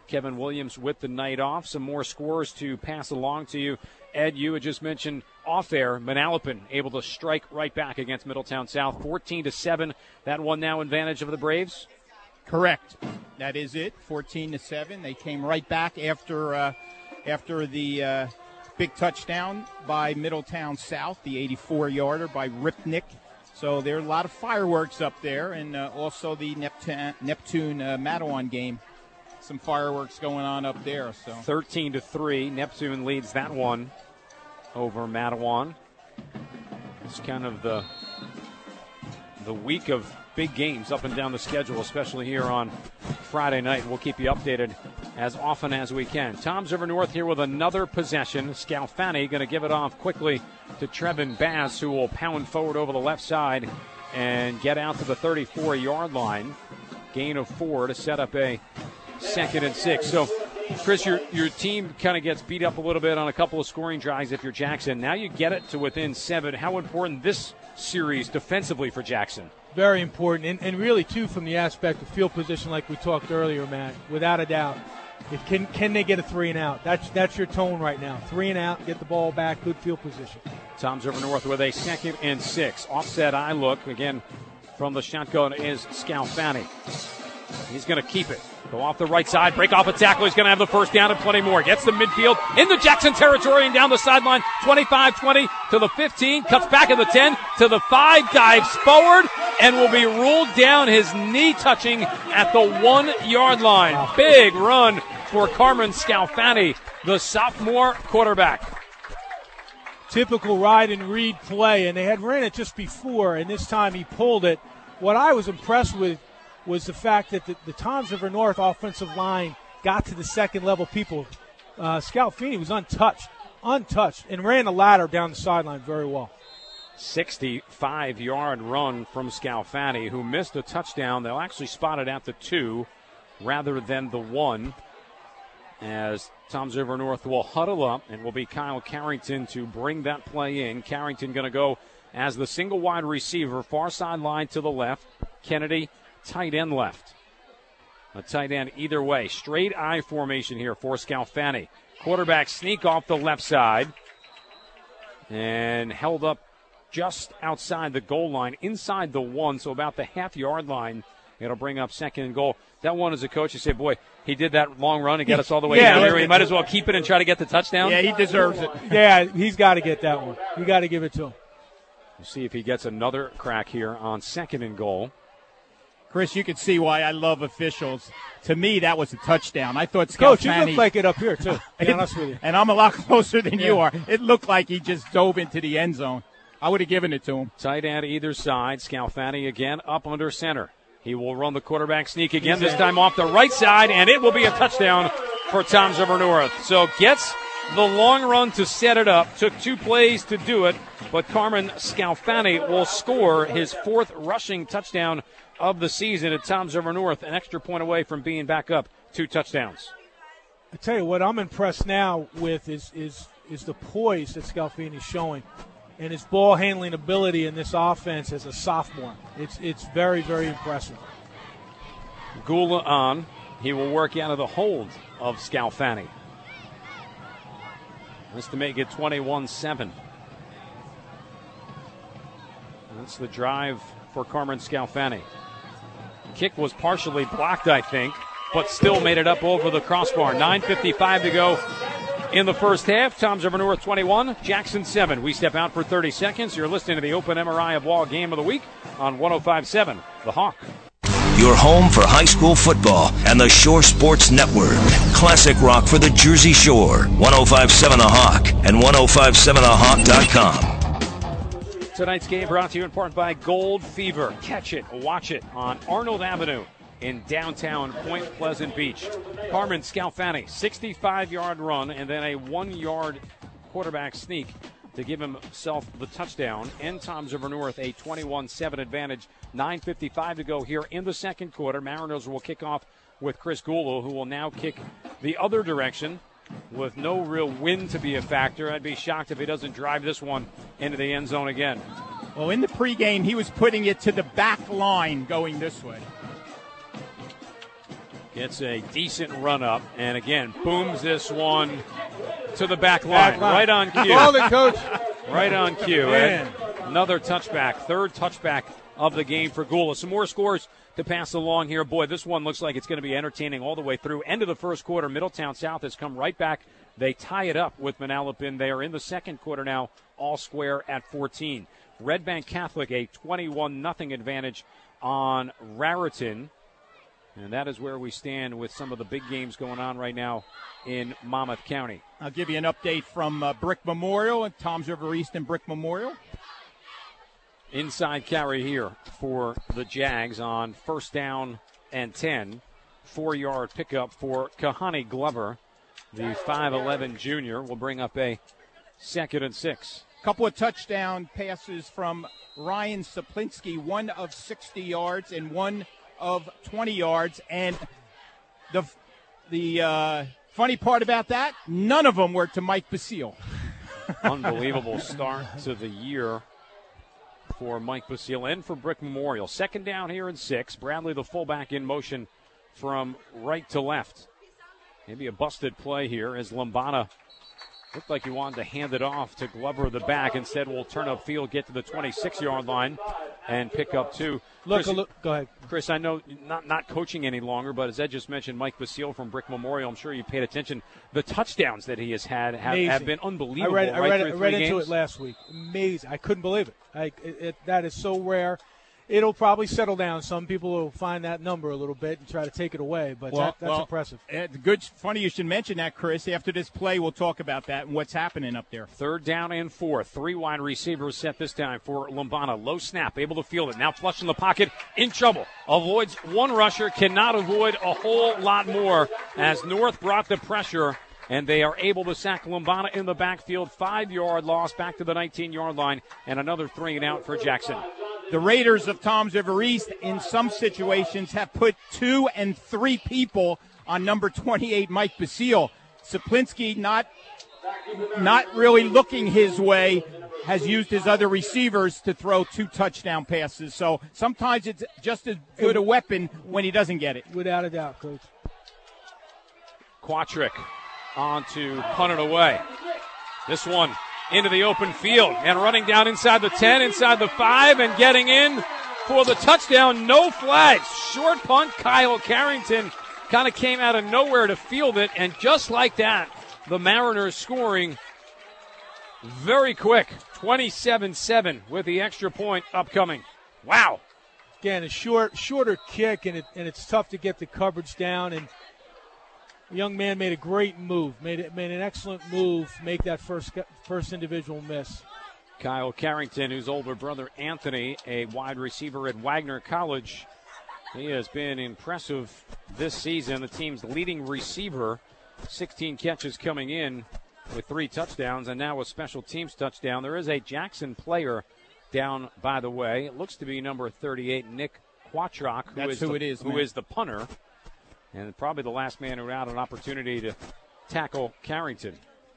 Kevin Williams with the night off. Some more scores to pass along to you. Ed, you had just mentioned off-air, Manalapan able to strike right back against Middletown South, 14-7. That one now advantage of the Braves? Correct. That is it, 14-7. They came right back after the big touchdown by Middletown South, the 84-yarder by Ripnick. So there are a lot of fireworks up there, and also the Neptune-Matawan game. Some fireworks going on up there. So 13-3, Neptune leads that one over Matawan. It's kind of the week of big games up and down the schedule, especially here on Friday night. We'll keep you updated as often as we can. Toms River North here with another possession. Scalfani going to give it off quickly to Trevin Bass, who will pound forward over the left side and get out to the 34-yard line. Gain of 4 to set up a 2nd and 6. So, Chris, your team kind of gets beat up a little bit on a couple of scoring drives if you're Jackson. Now you get it to within 7. How important this series defensively for Jackson? Very important, and really, too, from the aspect of field position like we talked earlier, Matt, without a doubt. Can they get a 3 and out? That's your tone right now. 3 and out, get the ball back, good field position. Toms River North with a 2nd and 6. Offset eye look, again, from the shotgun is Scalfani. He's going to keep it. Go off the right side, break off a tackle. He's going to have the first down and plenty more. Gets the midfield in the Jackson territory and down the sideline. 25-20 to the 15. Cuts back at the 10 to the 5. Dives forward and will be ruled down. His knee touching at the 1-yard line. Wow. Big run for Carmen Scalfani, the sophomore quarterback. Typical ride and read play, and they had ran it just before, and this time he pulled it. What I was impressed with was the fact that the Toms River North offensive line got to the second-level people. Scalfani was untouched, and ran the ladder down the sideline very well. 65-yard run from Scalfani, who missed a touchdown. They'll actually spot it at the 2 rather than the 1, as Toms River North will huddle up, and will be Kyle Carrington to bring that play in. Carrington going to go as the single wide receiver, far sideline to the left. Kennedy, tight end left. A tight end either way. Straight I formation here for Scalfani. Quarterback sneak off the left side and held up just outside the goal line, inside the 1, so about the half-yard line. It'll bring up 2nd and goal. That one, as a coach, you say, boy, he did that long run and get us all the way down here. He might as well keep it and try to get the touchdown. Yeah, he deserves it. Yeah, he's got to get that one. You got to give it to him. We'll see if he gets another crack here on 2nd and goal. Chris, you can see why I love officials. To me, that was a touchdown. I thought Scalfani... Coach, you look like it up here, too, to be honest with you. And I'm a lot closer than you are. It looked like he just dove into the end zone. I would have given it to him. Tight end either side. Scalfani again up under center. He will run the quarterback sneak again, this time off the right side, and it will be a touchdown for Toms River North. So gets the long run to set it up. Took 2 plays to do it, but Carmen Scalfani will score his 4th rushing touchdown of the season at Toms River North, an extra point away from being back up 2 touchdowns. I tell you what, I'm impressed now with is the poise that Scalfani's showing, and his ball handling ability in this offense as a sophomore. It's very, very impressive. Gula on. He will work out of the hold of Scalfani. That's to make it 21-7. That's the drive for Carmen Scalfani. Kick was partially blocked, I think, but still made it up over the crossbar. 9:55 to go in the first half. Toms River North 21, Jackson 7. We step out for 30 seconds. You're listening to the Open MRI of Wall Game of the Week on 105.7 The Hawk. Your home for high school football and the Shore Sports Network. Classic rock for the Jersey Shore. 105.7 The Hawk and 105.7thehawk.com. Tonight's game brought to you in part by Gold Fever. Catch it, watch it on Arnold Avenue in downtown Point Pleasant Beach. Carmen Scalfani, 65-yard run and then a 1-yard quarterback sneak to give himself the touchdown. And Toms River North a 21-7 advantage. 9:55 to go here in the second quarter. Mariners will kick off with Chris Gulu, who will now kick the other direction with no real wind to be a factor. I'd be shocked if he doesn't drive this one into the end zone again. Well, in the pregame, he was putting it to the back line going this way. Gets a decent run up, and again, booms this one to the back line. Right on cue. Called it, Coach. Right on cue. Man. Another touchback, third touchback of the game for Gula. Some more scores to pass along here. Boy, this one looks like it's going to be entertaining all the way through. End of the first quarter, Middletown South has come right back. They tie it up with Manalapan. They are in the second quarter now, all square at 14. Red Bank Catholic, a 21-0 advantage on Raritan. And that is where we stand with some of the big games going on right now in Monmouth County. I'll give you an update from Brick Memorial and Toms River East and Brick Memorial. Inside carry here for the Jags on 1st down and 10. 4-yard pickup for Kahani Glover. The 5'11 junior will bring up a 2nd and 6. Couple of touchdown passes from Ryan Saplinski, one of 60 yards and one of 20 yards. And the funny part about that, none of them were to Mike Basile. Unbelievable start to the year for Mike Basile and for Brick Memorial. 2nd down here and 6. Bradley, the fullback, in motion from right to left. Maybe a busted play here as Lombana looked like he wanted to hand it off to Glover, the back. Instead, will turn upfield, get to the 26-yard line, and pick up 2. Look, Chris, go ahead. Chris, I know not coaching any longer, but as Ed just mentioned, Mike Basile from Brick Memorial, I'm sure you paid attention. The touchdowns that he has had have been unbelievable. I read into games? it last week. Amazing. I couldn't believe it. That is so rare. It'll probably settle down. Some people will find that number a little bit and try to take it away, but that's impressive. Good. Funny you should mention that, Chris. After this play, we'll talk about that and what's happening up there. 3rd down and 4. 3 wide receivers set this time for Lombana. Low snap, able to field it. Now flush in the pocket, in trouble. Avoids one rusher, cannot avoid a whole lot more as North brought the pressure, and they are able to sack Lombana in the backfield. 5-yard loss back to the 19-yard line, and another 3 and out for Jackson. The Raiders of Toms River East, in some situations, have put 2 and 3 people on number 28, Mike Basile. Saplinski, not really looking his way, has used his other receivers to throw 2 touchdown passes. So sometimes it's just as good a weapon when he doesn't get it. Without a doubt, Coach. Quatrick on to punt it away. This one into the open field and running down inside the 10, inside the 5, and getting in for the touchdown. No flags. Short punt. Kyle Carrington kind of came out of nowhere to field it, and just like that, the Mariners scoring very quick. 27-7 with the extra point upcoming. Wow. Again, a shorter kick, and it's tough to get the coverage down, and the young man made a great move, made an excellent move, make that first individual miss. Kyle Carrington, whose older brother Anthony, a wide receiver at Wagner College, he has been impressive this season. The team's leading receiver, 16 catches coming in with 3 touchdowns, and now a special teams touchdown. There is a Jackson player down, by the way. It looks to be number 38, Nick Quatrock, who is the punter. And probably the last man who had an opportunity to tackle Carrington.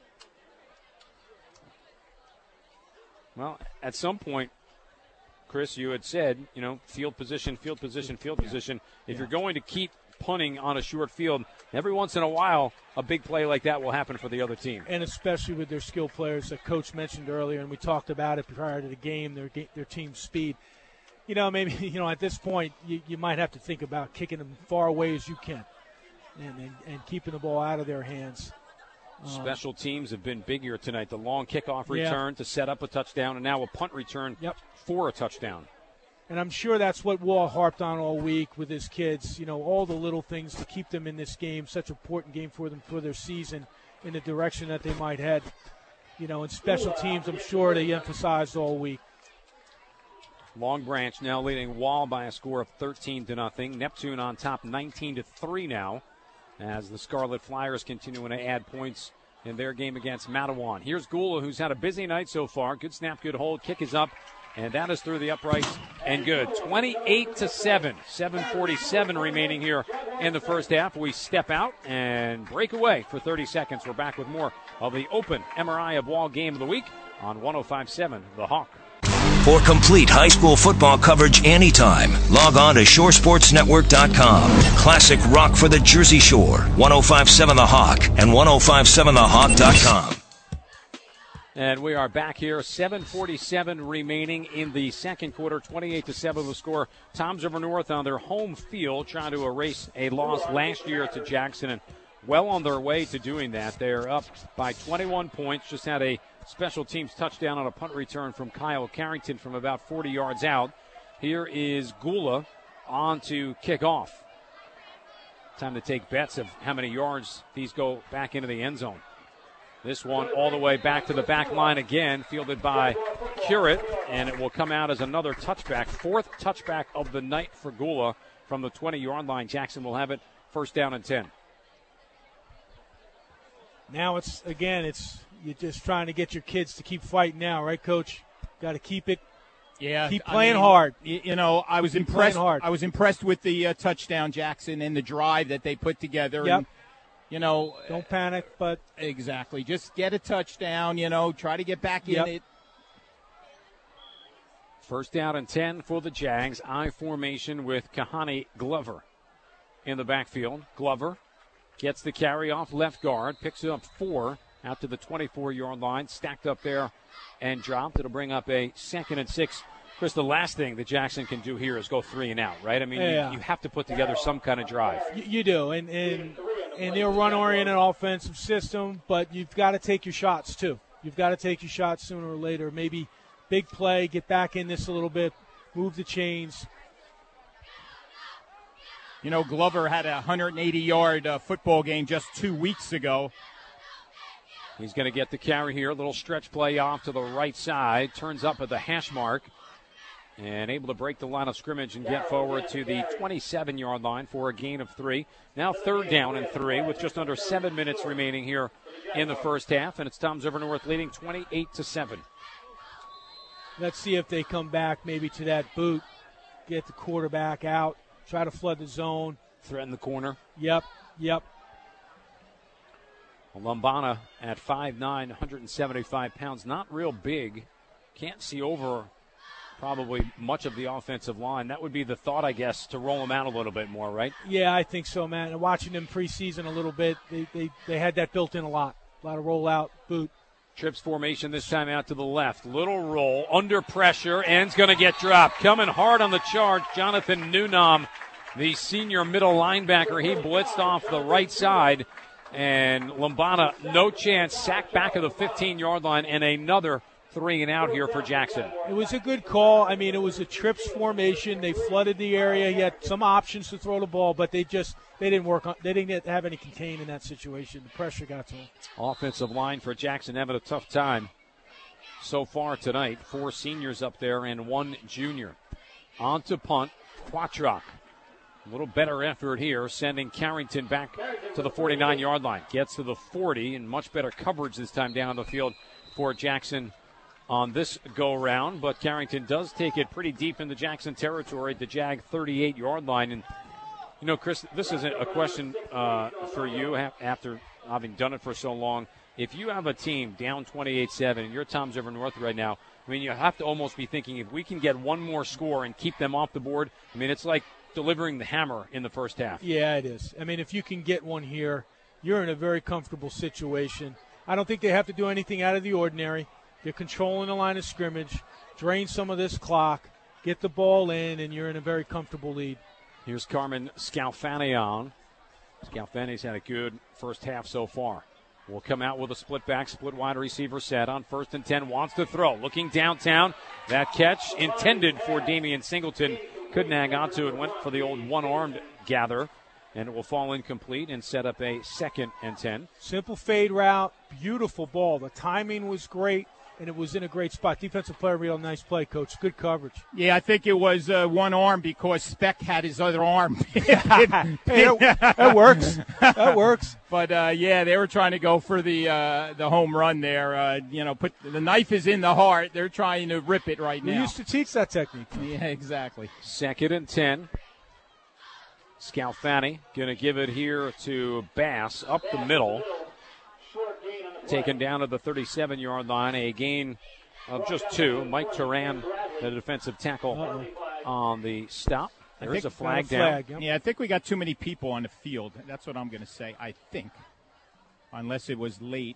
Well, at some point, Chris, you had said, field position. If you're going to keep punting on a short field, every once in a while, a big play like that will happen for the other team. And especially with their skill players that Coach mentioned earlier, and we talked about it prior to the game, their team speed. Maybe, at this point, you might have to think about kicking them far away as you can and keeping the ball out of their hands. Special teams have been big here tonight. The long kickoff return to set up a touchdown, and now a punt return for a touchdown. And I'm sure that's what Wall harped on all week with his kids, all the little things to keep them in this game, such an important game for them for their season in the direction that they might head. In special teams, I'm sure they emphasized all week. Long Branch now leading Wall by a score of 13-0. Neptune on top 19-3 now as the Scarlet Flyers continuing to add points in their game against Matawan. Here's Gula, who's had a busy night so far. Good snap, good hold. Kick is up, and that is through the uprights and good. 28-7. 7:47 remaining here in the first half. We step out and break away for 30 seconds. We're back with more of the Open MRI of Wall Game of the Week on 105.7 The Hawk. For complete high school football coverage anytime, log on to shoresportsnetwork.com. Classic rock for the Jersey Shore, 105.7 The Hawk and 105.7thehawk.com. And we are back here, 7:47 remaining in the second quarter, 28-7 the score. Toms River North on their home field trying to erase a loss last year to Jackson, and well on their way to doing that. They're up by 21 points, just had a special teams touchdown on a punt return from Kyle Carrington from about 40 yards out. Here is Gula on to kick off. Time to take bets of how many yards these go back into the end zone. This one all the way back to the back line again, fielded by Curate, and it will come out as another touchback. Fourth touchback of the night for Gula from the 20-yard line. Jackson will have it first down and 10. Now you're just trying to get your kids to keep fighting now, right, Coach? Got to keep it. Yeah, keep playing hard. You know, I was impressed. I was impressed with the touchdown, Jackson, and the drive that they put together. Yep. And, you know, don't panic, but exactly, just get a touchdown. You know, try to get back in it. First down and 10 for the Jags. I formation with Kahani Glover in the backfield. Glover gets the carry off left guard, picks it up 4 out to the 24-yard line, stacked up there and dropped. It'll bring up a 2nd and 6. Chris, the last thing that Jackson can do here is go 3 and out, right? I mean, you have to put together some kind of drive. You do, and they're a run-oriented offensive system, but you've got to take your shots too. You've got to take your shots sooner or later. Maybe big play, get back in this a little bit, move the chains. You know, Glover had a 180-yard football game just 2 weeks ago. He's going to get the carry here. A little stretch play off to the right side. Turns up at the hash mark. And able to break the line of scrimmage and get forward to the 27-yard line for a gain of 3. Now 3rd down and 3 with just under 7 minutes remaining here in the first half. And it's Toms River North leading 28-7. Let's see if they come back maybe to that boot. Get the quarterback out. Try to flood the zone. Threaten the corner. Yep. Lombana at 5'9", 175 pounds. Not real big. Can't see over probably much of the offensive line. That would be the thought, I guess, to roll him out a little bit more, right? Yeah, I think so, man. And watching them preseason a little bit, they had that built in a lot. A lot of rollout, boot. Trips formation this time out to the left. Little roll, under pressure, and's going to get dropped. Coming hard on the charge, Jonathan Newnam, the senior middle linebacker. He blitzed off the right side, and Lombana, no chance, sacked back of the 15-yard line, and another 3 and out here for Jackson. It was a good call. I mean, it was a trips formation. They flooded the area. He had some options to throw the ball, but they didn't work on. They didn't have any contain in that situation. The pressure got to him. Offensive line for Jackson having a tough time so far tonight. 4 seniors up there and 1 junior. On to punt, Quatrock. A little better effort here, sending Carrington back to the 49-yard line. Gets to the 40, and much better coverage this time down the field for Jackson on this go-round. But Carrington does take it pretty deep into Jackson territory at the Jag 38-yard line. And, you know, Chris, this isn't a question for you after having done it for so long. If you have a team down 28-7 and you're Toms River North right now, I mean, you have to almost be thinking if we can get one more score and keep them off the board, I mean, it's like delivering the hammer in the first half. Yeah, it is. I mean, if you can get one here, you're in a very comfortable situation. I don't think they have to do anything out of the ordinary. They're controlling the line of scrimmage, drain some of this clock, get the ball in, and you're in a very comfortable lead. Here's Carmen Scalfani. Scalfani's had a good first half so far. Will come out with a split back, split wide receiver set on 1st and 10. Wants to throw. Looking downtown. That catch intended for Damian Singleton. Couldn't hang on to it. Went for the old one-armed gather. And it will fall incomplete and set up a 2nd and 10. Simple fade route. Beautiful ball. The timing was great, and it was in a great spot. Defensive player, real nice play, Coach. Good coverage. Yeah, I think it was one arm because Speck had his other arm. That works. That works. But, yeah, they were trying to go for the home run there. Put the knife is in the heart. They're trying to rip it right now. We used to teach that technique. Yeah, exactly. 2nd and 10. Scalfani going to give it here to Bass up the middle. Taken down to the 37-yard line, a gain of just 2. Mike Turan the defensive tackle on the stop. There's a flag down. Yep. Yeah, I think we got too many people on the field. That's what I'm going to say, I think, unless it was late.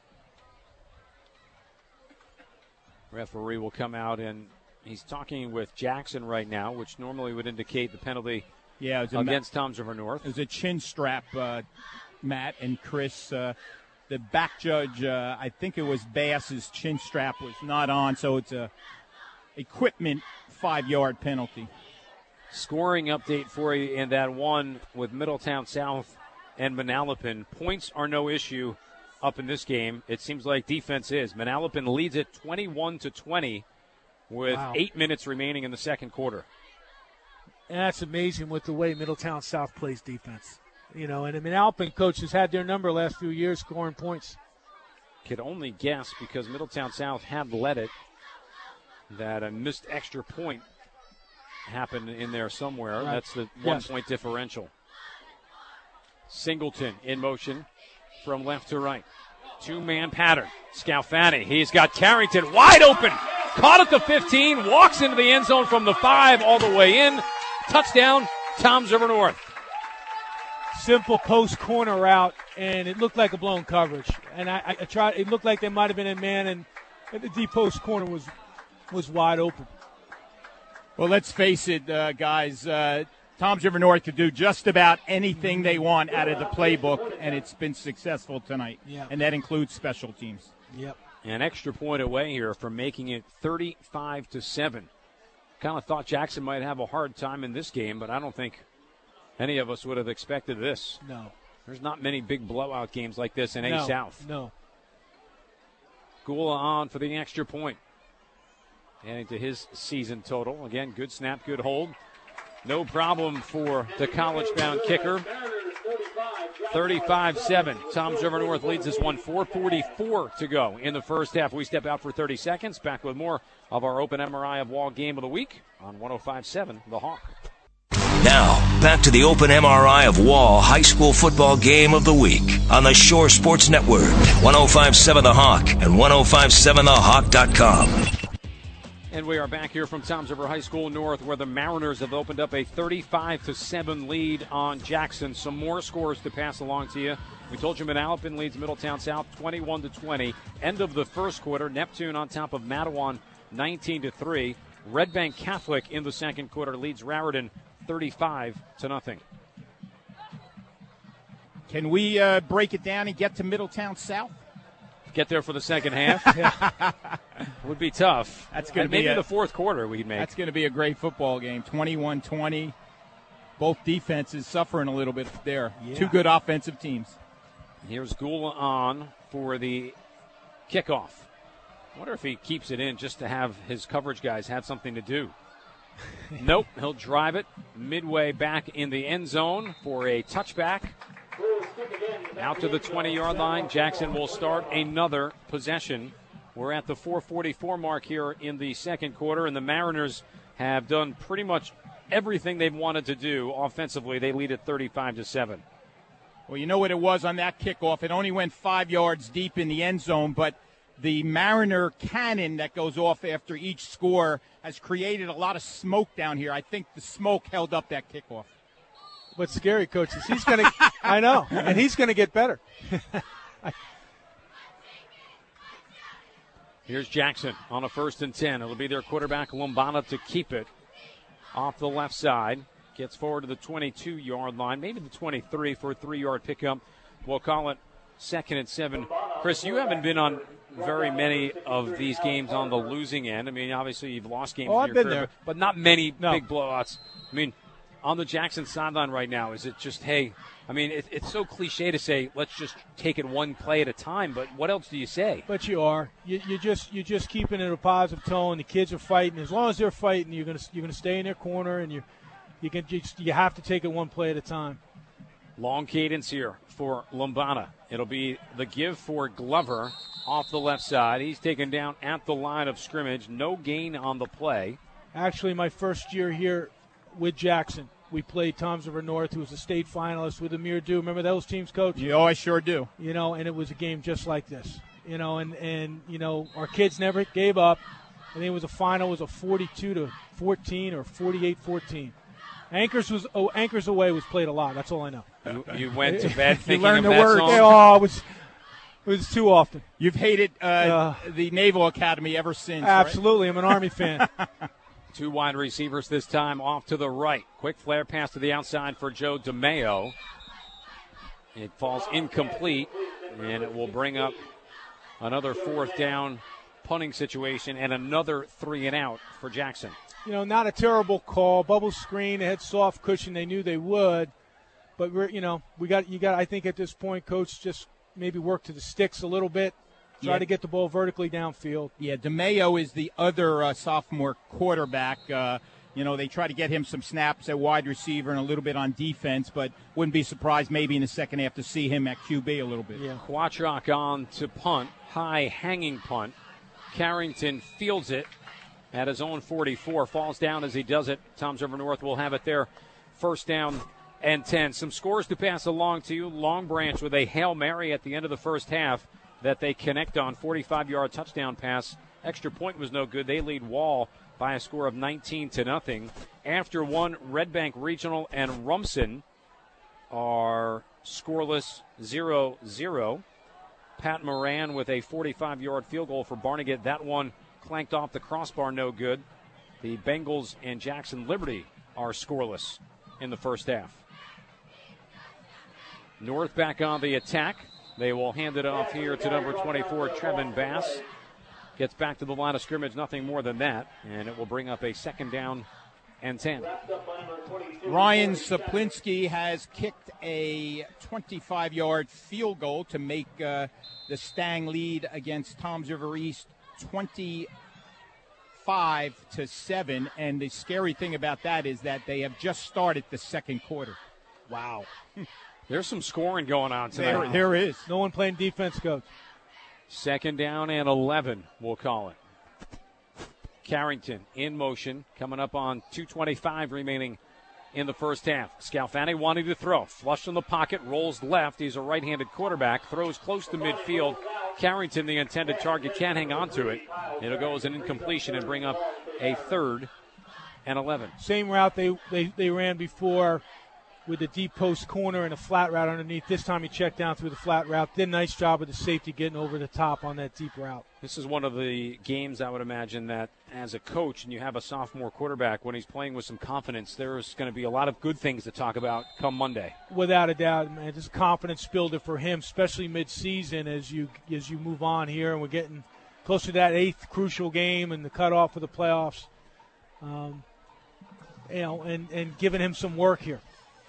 Referee will come out, and he's talking with Jackson right now, which normally would indicate the penalty against Toms River North. It was a chin strap, Matt and Chris. The back judge, I think it was Bass's chin strap was not on, so it's a equipment 5-yard penalty. Scoring update for you in that one with Middletown South and Manalapan. Points are no issue up in this game. It seems like defense is. Manalapan leads it 21-20 with 8 minutes remaining in the second quarter. And that's amazing with the way Middletown South plays defense. You know, and I mean, Manalapan coach has had their number last few years scoring points. Could only guess because Middletown South had led it that a missed extra point happened in there somewhere. Right. That's the 1 point differential. Singleton in motion from left to right. 2-man pattern. Scalfani. He's got Carrington wide open. Caught at the 15. Walks into the end zone from the 5 all the way in. Touchdown, Toms River North. Simple post corner route, and it looked like a blown coverage. And I tried. It looked like there might have been a man, and the deep post corner was wide open. Well, let's face it, guys. Toms River North could do just about anything they want out of the playbook, and it's been successful tonight. Yeah. And that includes special teams. Yep. An extra point away here from making it 35-7. Kind of thought Jackson might have a hard time in this game, but I don't think any of us would have expected this. No. There's not many big blowout games like this in A South. No. Gula on for the extra point. Adding to his season total. Again, good snap, good hold. No problem for the college-bound kicker. 35-7. Toms River North leads this one. 4:44 to go in the first half. We step out for 30 seconds. Back with more of our Open MRI of Wall game of the week on 105.7 The Hawk. Now, back to the Open MRI of Wall High School Football Game of the Week on the Shore Sports Network, 105.7 The Hawk and 105.7thehawk.com. And we are back here from Toms River High School North, where the Mariners have opened up a 35-7 lead on Jackson. Some more scores to pass along to you. We told you Manalapan leads Middletown South 21-20. End of the first quarter, Neptune on top of Matawan 19-3. Red Bank Catholic in the second quarter leads Raritan 35-0. Can we break it down and get to Middletown South? Get there for the second half? Would be tough. That's going to be maybe the fourth quarter we'd make. That's going to be a great football game. 21-20. Both defenses suffering a little bit there. Yeah. Two good offensive teams. Here's Gula on for the kickoff. I wonder if he keeps it in just to have his coverage guys have something to do. Nope, he'll drive it midway back in the end zone for a touchback. Out to the 20-yard line. Jackson will start another possession. We're at the 4:44 mark here in the second quarter, and the Mariners have done pretty much everything they've wanted to do offensively. They lead at 35-7. Well, you know what it was on that kickoff? It only went 5 yards deep in the end zone, but the Mariner cannon that goes off after each score has created a lot of smoke down here. I think the smoke held up that kickoff. What's scary, Coach, is he's going to – I know, and he's going to get better. Here's Jackson on a 1st and 10. It'll be their quarterback, Lombana, to keep it off the left side. Gets forward to the 22-yard line, maybe the 23 for a 3-yard pickup. We'll call it 2nd and 7. Chris, you haven't been on very many of these games on the losing end. I mean, obviously you've lost games in your career, there. but not many big blowouts. I mean, on the Jackson sideline right now, is it just, hey, I mean, it's so cliche to say, let's just take it one play at a time, but what else do you say? But you are. You're just keeping it a positive tone. The kids are fighting. As long as they're fighting, you're gonna stay in their corner, and you have to take it one play at a time. Long cadence here for Lombana. It'll be the give for Glover off the left side. He's taken down at the line of scrimmage. No gain on the play. Actually, my first year here with Jackson, we played Toms River North, who was a state finalist with Amir Dew. Remember those teams, Coach? Yeah, I sure do. And it was a game just like this. And our kids never gave up. I think it was a final was a 42-14 or 48-14. Anchors Away was played a lot. That's all I know. You went to bed thinking learned of the that words. song? Oh, it was too often. You've hated the Naval Academy ever since. Absolutely. I'm an Army fan. Two wide receivers this time off to the right. Quick flare pass to the outside for Joe DeMeo. It falls incomplete, and it will bring up another fourth down punting situation and another 3-and-out for Jackson. Not a terrible call. Bubble screen, they had soft cushion. They knew they would. But, I think at this point, Coach, just maybe work to the sticks a little bit. Try to get the ball vertically downfield. Yeah, DeMeo is the other sophomore quarterback. They try to get him some snaps at wide receiver and a little bit on defense, but wouldn't be surprised maybe in the second half to see him at QB a little bit. Yeah. Quatrock on to punt. High hanging punt. Carrington fields it at his own 44. Falls down as he does it. Toms River North will have it there. First down and 10. Some scores to pass along to you. Long Branch with a Hail Mary at the end of the first half that they connect on. 45-yard touchdown pass. Extra point was no good. They lead Wall by a score of 19-0. After one, Red Bank Regional and Rumson are scoreless 0-0. Pat Moran with a 45-yard field goal for Barnegat. That one clanked off the crossbar, no good. The Bengals and Jackson Liberty are scoreless in the first half. North back on the attack. They will hand it off here to number 24, Trevin Bass. Gets back to the line of scrimmage, nothing more than that, and it will bring up a second down and 10. Ryan Saplinski has kicked a 25-yard field goal to make the Stang lead against Toms River East 25-7, and the scary thing about that is that they have just started the second quarter. Wow. There's some scoring going on tonight. There is. No one playing defense, Coach. Second down and 11, we'll call it. Carrington in motion, coming up on 2:25 remaining in the first half. Scalfani wanting to throw. Flush in the pocket, rolls left. He's a right-handed quarterback, throws close to midfield. Carrington, the intended target, can't hang on to it. It'll go as an incompletion and bring up a 3rd and 11. Same route they ran before with the deep post corner and a flat route underneath. This time he checked down through the flat route. Did a nice job with the safety getting over the top on that deep route. This is one of the games I would imagine that as a coach and you have a sophomore quarterback, when he's playing with some confidence, there's going to be a lot of good things to talk about come Monday. Without a doubt, man. Just a confidence builder for him, especially mid-season as you move on here and we're getting close to that 8th crucial game and the cutoff for the playoffs. And giving him some work here.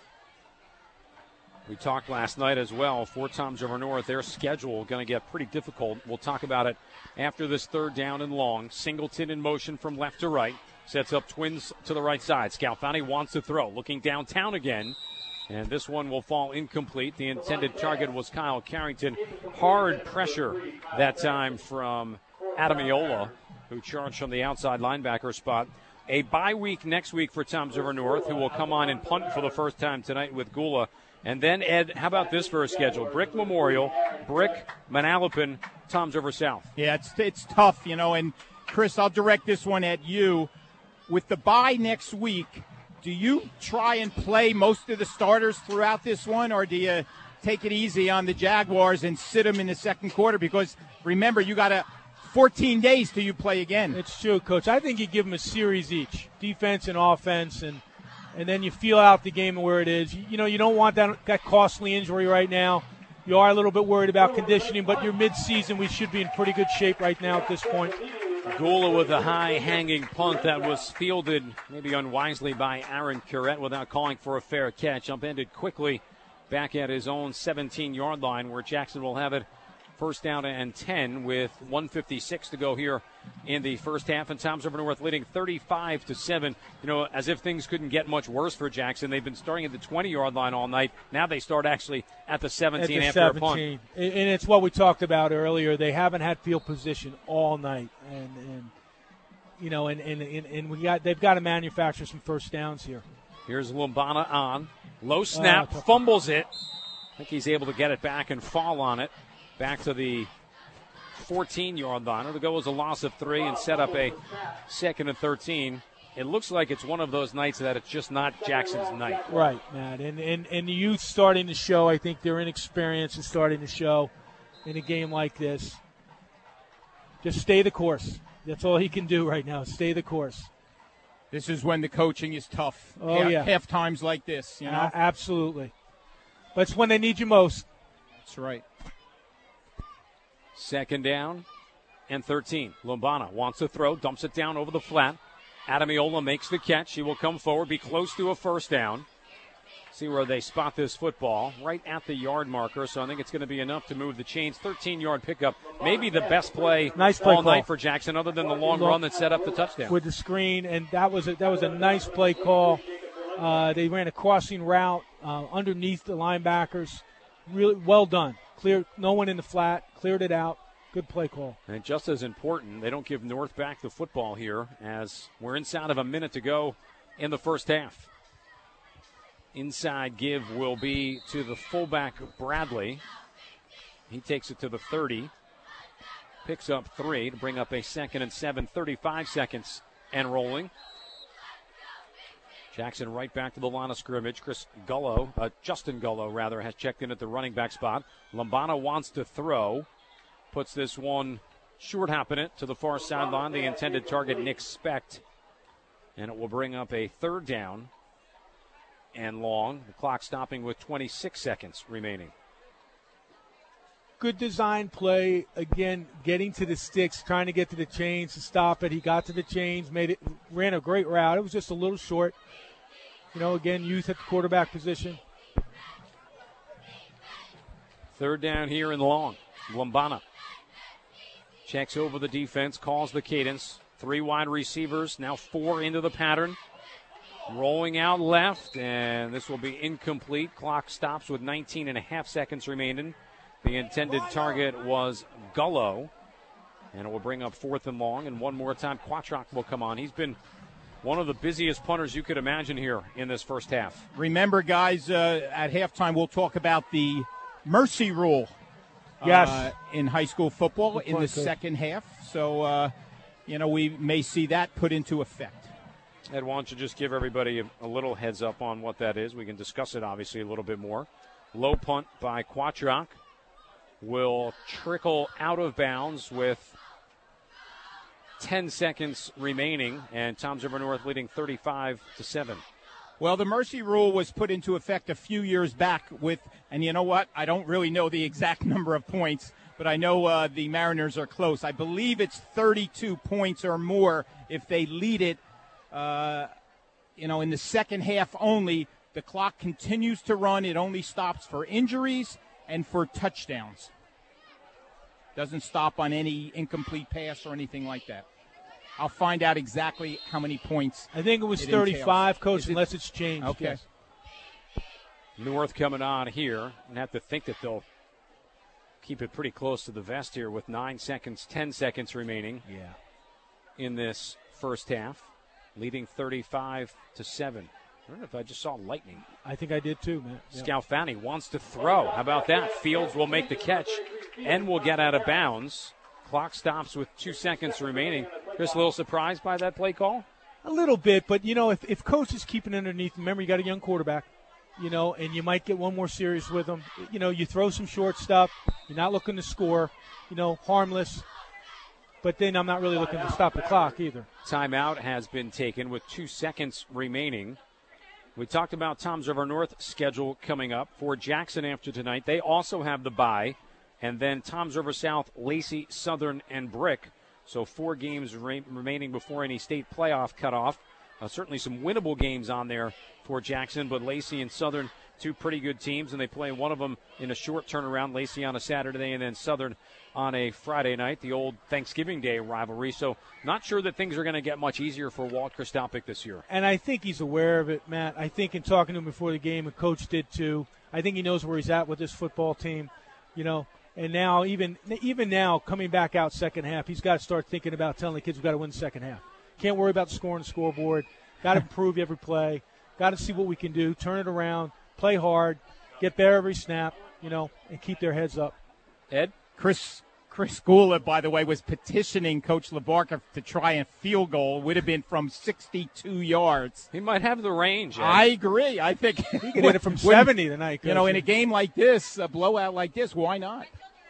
We talked last night as well for Toms River North. Their schedule going to get pretty difficult. We'll talk about it after this third down and long. Singleton in motion from left to right. Sets up twins to the right side. Scalfani wants to throw. Looking downtown again. And this one will fall incomplete. The intended target was Kyle Carrington. Hard pressure that time from Adamiola, who charged from the outside linebacker spot. A bye week next week for Toms River North, who will come on and punt for the first time tonight with Gula. And then, Ed, how about this for a schedule? Brick Memorial, Brick, Manalapan, Toms River South. Yeah, it's tough, and Chris, I'll direct this one at you. With the bye next week, do you try and play most of the starters throughout this one, or do you take it easy on the Jaguars and sit them in the second quarter? Because, remember, you got 14 days till you play again. It's true, Coach. I think you give them a series each, defense and offense, and then you feel out the game where it is. You don't want that costly injury right now. You are a little bit worried about conditioning, but you're mid-season. We should be in pretty good shape right now at this point. Gula with a high-hanging punt that was fielded maybe unwisely by Aaron Curette without calling for a fair catch. Upended quickly back at his own 17-yard line where Jackson will have it first down and 10 with 1:56 to go here in the first half. And Toms River North leading 35-7. As if things couldn't get much worse for Jackson. They've been starting at the 20-yard line all night. Now they start actually at the 17 after 17. A punt. And it's what we talked about earlier. They haven't had field position all night, and they've got to manufacture some first downs here. Here's Lumbana on low snap, fumbles it. I think he's able to get it back and fall on it. Back to the 14-yard line. It'll go as a loss of 3 and set up a 2nd and 13. It looks like it's one of those nights that it's just not Jackson's night. Right, Matt. And the youth starting to show. I think their inexperience is starting to show in a game like this. Just stay the course. That's all he can do right now, stay the course. This is when the coaching is tough. Oh, yeah. Half times like this, you know? Absolutely. But it's when they need you most. That's right. 2nd down and 13. Lombana wants to throw, dumps it down over the flat. Adamiola makes the catch. He will come forward, be close to a 1st down. See where they spot this football, right at the yard marker. So I think it's going to be enough to move the chains. 13-yard pickup, maybe the best play nice play all call night for Jackson, other than the long run that set up the touchdown. With the screen, and that was a nice play call. They ran a crossing route underneath the linebackers. Really well done. Clear, no one in the flat, cleared it out. Good play call. And just as important, they don't give North back the football here, as we're inside of a minute to go in the first half. Inside give will be to the fullback, Bradley. He takes it to the 30. Picks up 3 to bring up a 2nd and 7, 35 seconds and rolling. Jackson right back to the line of scrimmage. Justin Gullo, has checked in at the running back spot. Lombana wants to throw. Puts this one short hopping it to the far sideline. The intended target, Nick Specht. And it will bring up a 3rd down and long. The clock stopping with 26 seconds remaining. Good design play. Again, getting to the sticks, trying to get to the chains to stop it. He got to the chains, ran a great route. It was just a little short. Again, youth at the quarterback position. 3rd down here and long. Lombana checks over the defense, calls the cadence. 3 wide receivers, now 4 into the pattern. Rolling out left, and this will be incomplete. Clock stops with 19 and a half seconds remaining. The intended target was Gullo, and it will bring up 4th and long. And one more time, Quatrock will come on. He's been one of the busiest punters you could imagine here in this first half. Remember, guys, at halftime we'll talk about the mercy rule. Yes. In high school football in the second half. So, we may see that put into effect. Ed, why don't you just give everybody a little heads up on what that is? We can discuss it, obviously, a little bit more. Low punt by Quatrock will trickle out of bounds with 10 seconds remaining, and Toms River North leading 35-7. Well, the mercy rule was put into effect a few years back and you know what? I don't really know the exact number of points, but I know the Mariners are close. I believe it's 32 points or more if they lead it. In the second half only. The clock continues to run. It only stops for injuries and for touchdowns. Doesn't stop on any incomplete pass or anything like that. I'll find out exactly how many points. I think it was 35, Coach, unless it's changed. Okay. Yes. North coming on here, and have to think that they'll keep it pretty close to the vest here with 10 seconds remaining. Yeah. In this first half, leading 35-7. I don't know if I just saw lightning. I think I did too, man. Yeah. Scalfani wants to throw. How about that? Fields will make the catch and will get out of bounds. Clock stops with 2 seconds remaining. Chris, a little surprised by that play call? A little bit, but, if Coach is keeping underneath, remember you got a young quarterback, and you might get one more series with him. You throw some short stuff. You're not looking to score, harmless. But then I'm not really looking to stop the clock either. Timeout has been taken with 2 seconds remaining. We talked about Toms River North schedule coming up for Jackson after tonight. They also have the bye. And then Toms River South, Lacey, Southern, and Brick. So 4 games remaining before any state playoff cutoff. Certainly some winnable games on there for Jackson, but Lacey and Southern, 2 pretty good teams, and they play one of them in a short turnaround, Lacey on a Saturday and then Southern on a Friday night, the old Thanksgiving Day rivalry. So not sure that things are going to get much easier for Walt Kristopic this year. And I think he's aware of it, Matt. I think in talking to him before the game, and Coach did too, I think he knows where he's at with this football team, And now, even now, coming back out second half, he's got to start thinking about telling the kids we've got to win the second half. Can't worry about the score on the scoreboard. Got to improve every play. Got to see what we can do, turn it around, play hard, get better every snap, and keep their heads up. Ed? Chris Chris Gula, by the way, was petitioning Coach LaBarca to try a field goal. Would have been from 62 yards. He might have the range. I agree. I think he could hit it from 70 tonight. You know, in a game like this, a blowout like this, why not?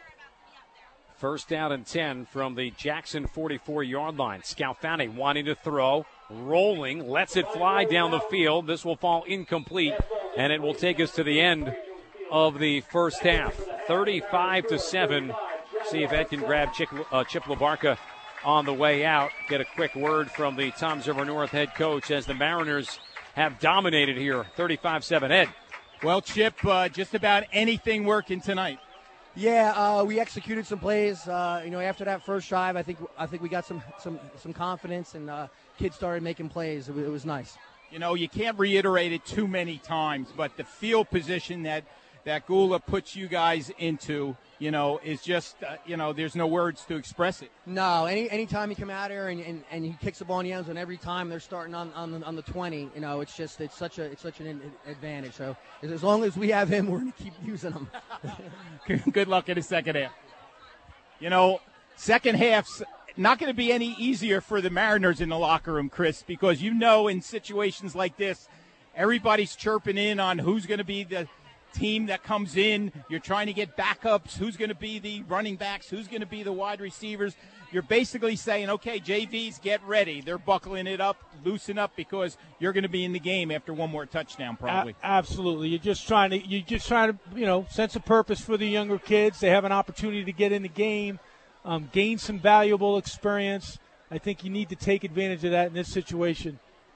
First down and 10 from the Jackson 44-yard line. Scalfani wanting to throw, rolling, lets it fly down the field. This will fall incomplete, and it will take us to the end of the first half. 35-7. See if Ed can grab Chip LaBarca on the way out. Get a quick word from the Toms River North head coach as the Mariners have dominated here. 35-7. Ed. Well, Chip, just about anything working tonight. Yeah, we executed some plays. After that first drive, I think we got some confidence, and kids started making plays. It was nice. You know, you can't reiterate it too many times, but the field position that Gula puts you guys into, is just, there's no words to express it. No, anytime you come out here and he kicks the ball in the end zone, every time they're starting on the 20, it's such an advantage. So as long as we have him, we're going to keep using him. Good luck in the second half. Second half's not going to be any easier for the Mariners in the locker room, Chris, because in situations like this, everybody's chirping in on who's going to be the team that comes in. You're trying to get backups. Who's going to be the running backs? Who's going to be the wide receivers? You're basically saying, okay, JVs, get ready. They're buckling it up, loosen up, because you're going to be in the game after one more touchdown, probably. Absolutely. You're just trying to, sense of purpose for the younger kids. They have an opportunity to get in the game, gain some valuable experience. I think you need to take advantage of that in this situation,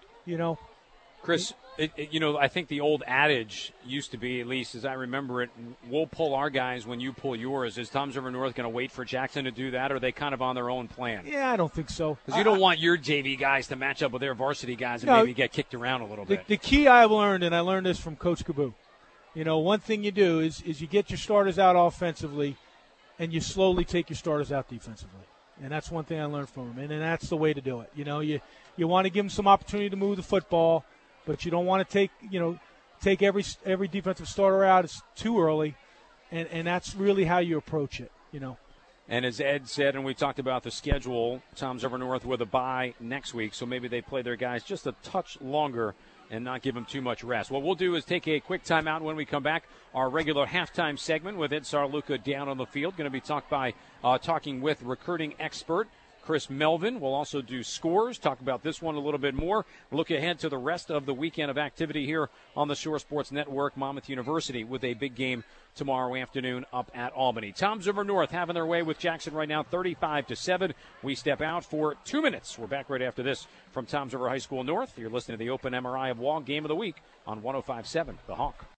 Chris, I think the old adage used to be, at least as I remember it, we'll pull our guys when you pull yours. Is Toms River North going to wait for Jackson to do that, or are they kind of on their own plan? Yeah, I don't think so. Because you don't want your JV guys to match up with their varsity guys and maybe get kicked around a little bit. The key I've learned, and I learned this from Coach Cabu, one thing you do is you get your starters out offensively, and you slowly take your starters out defensively. And that's one thing I learned from him, and that's the way to do it. You want to give them some opportunity to move the football, but you don't want to take every defensive starter out. It's too early, and that's really how you approach it, And as Ed said, and we talked about the schedule, Toms River North with a bye next week, so maybe they play their guys just a touch longer and not give them too much rest. What we'll do is take a quick timeout. When we come back, our regular halftime segment with Ed Sarluca down on the field, going to be talking with recruiting expert Chris Melvin. We'll also do scores, talk about this one a little bit more, look ahead to the rest of the weekend of activity here on the Shore Sports Network. Monmouth University with a big game tomorrow afternoon up at Albany. Toms River North having their way with Jackson right now, 35-7. We step out for 2 minutes. We're back right after this from Toms River High School North. You're listening to the Open MRI of Wall Game of the Week on 105.7 The Hawk.